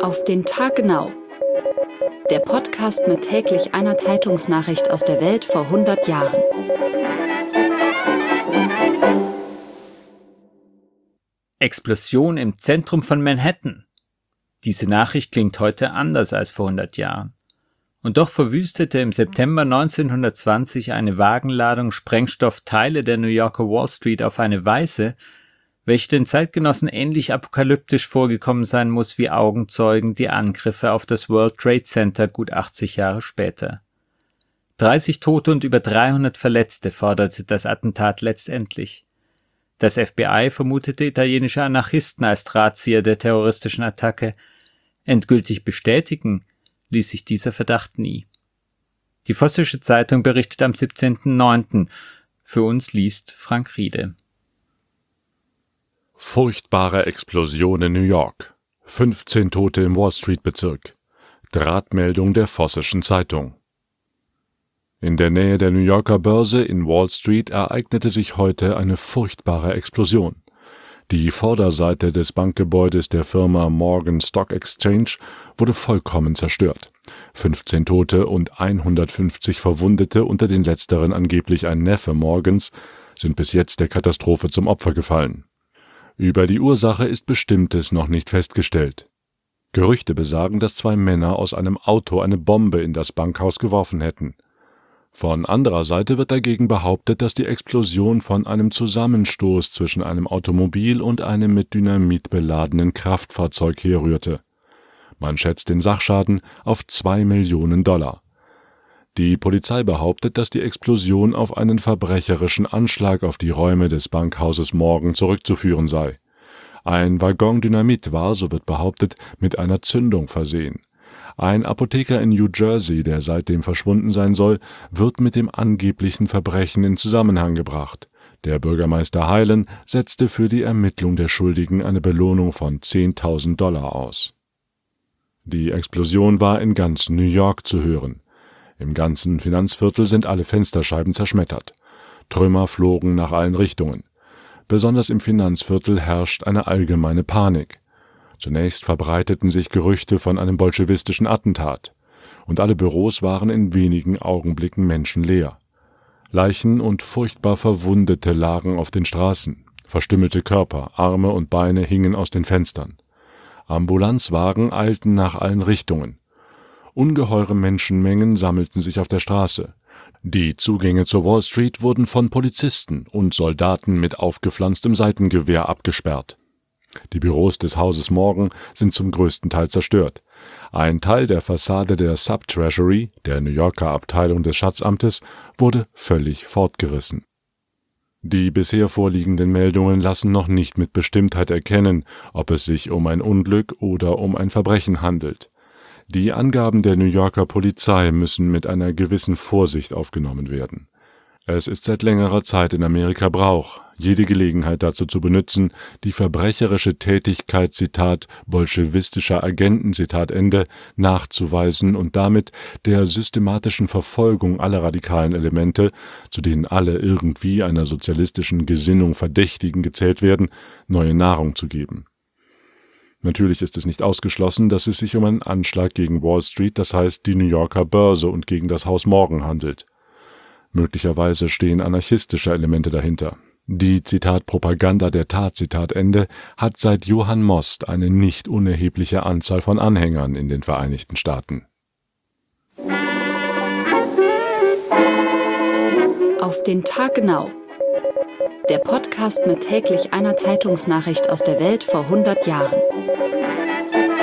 Auf den Tag genau. Der Podcast mit täglich einer Zeitungsnachricht aus der Welt vor 100 Jahren. Explosion im Zentrum von Manhattan. Diese Nachricht klingt heute anders als vor 100 Jahren. Und doch verwüstete im September 1920 eine Wagenladung Sprengstoff Teile der New Yorker Wall Street auf eine Weise, welche den Zeitgenossen ähnlich apokalyptisch vorgekommen sein muss wie Augenzeugen die Angriffe auf das World Trade Center gut 80 Jahre später. 30 Tote und über 300 Verletzte forderte das Attentat letztendlich. Das FBI vermutete italienische Anarchisten als Drahtzieher der terroristischen Attacke. Endgültig bestätigen ließ sich dieser Verdacht nie. Die Vossische Zeitung berichtet am 17.09. Für uns liest Frank Riede. Furchtbare Explosion in New York. 15 Tote im Wall-Street-Bezirk. Drahtmeldung der Vossischen Zeitung. In der Nähe der New Yorker Börse in Wall Street ereignete sich heute eine furchtbare Explosion. Die Vorderseite des Bankgebäudes der Firma Morgan Stock Exchange wurde vollkommen zerstört. 15 Tote und 150 Verwundete, unter den letzteren angeblich ein Neffe Morgans, sind bis jetzt der Katastrophe zum Opfer gefallen. Über die Ursache ist Bestimmtes noch nicht festgestellt. Gerüchte besagen, dass 2 Männer aus einem Auto eine Bombe in das Bankhaus geworfen hätten. Von anderer Seite wird dagegen behauptet, dass die Explosion von einem Zusammenstoß zwischen einem Automobil und einem mit Dynamit beladenen Kraftfahrzeug herrührte. Man schätzt den Sachschaden auf $2 Millionen. Die Polizei behauptet, dass die Explosion auf einen verbrecherischen Anschlag auf die Räume des Bankhauses Morgan zurückzuführen sei. Ein Waggon Dynamit war, so wird behauptet, mit einer Zündung versehen. Ein Apotheker in New Jersey, der seitdem verschwunden sein soll, wird mit dem angeblichen Verbrechen in Zusammenhang gebracht. Der Bürgermeister Hylan setzte für die Ermittlung der Schuldigen eine Belohnung von $10.000 aus. Die Explosion war in ganz New York zu hören. Im ganzen Finanzviertel sind alle Fensterscheiben zerschmettert. Trümmer flogen nach allen Richtungen. Besonders im Finanzviertel herrscht eine allgemeine Panik. Zunächst verbreiteten sich Gerüchte von einem bolschewistischen Attentat, und alle Büros waren in wenigen Augenblicken menschenleer. Leichen und furchtbar Verwundete lagen auf den Straßen, verstümmelte Körper, Arme und Beine hingen aus den Fenstern. Ambulanzwagen eilten nach allen Richtungen. Ungeheure Menschenmengen sammelten sich auf der Straße. Die Zugänge zur Wall Street wurden von Polizisten und Soldaten mit aufgepflanztem Seitengewehr abgesperrt. Die Büros des Hauses Morgan sind zum größten Teil zerstört. Ein Teil der Fassade der Subtreasury, der New Yorker Abteilung des Schatzamtes, wurde völlig fortgerissen. Die bisher vorliegenden Meldungen lassen noch nicht mit Bestimmtheit erkennen, ob es sich um ein Unglück oder um ein Verbrechen handelt. Die Angaben der New Yorker Polizei müssen mit einer gewissen Vorsicht aufgenommen werden. Es ist seit längerer Zeit in Amerika Brauch, jede Gelegenheit dazu zu benutzen, die verbrecherische Tätigkeit, Zitat, bolschewistischer Agenten, Zitat Ende, nachzuweisen und damit der systematischen Verfolgung aller radikalen Elemente, zu denen alle irgendwie einer sozialistischen Gesinnung Verdächtigen gezählt werden, neue Nahrung zu geben. Natürlich ist es nicht ausgeschlossen, dass es sich um einen Anschlag gegen Wall Street, das heißt die New Yorker Börse und gegen das Haus Morgan handelt. Möglicherweise stehen anarchistische Elemente dahinter. Die, Zitat, Propaganda der Tat, Zitat Ende, hat seit Johann Most eine nicht unerhebliche Anzahl von Anhängern in den Vereinigten Staaten. Auf den Tag genau. Der Podcast mit täglich einer Zeitungsnachricht aus der Welt vor 100 Jahren.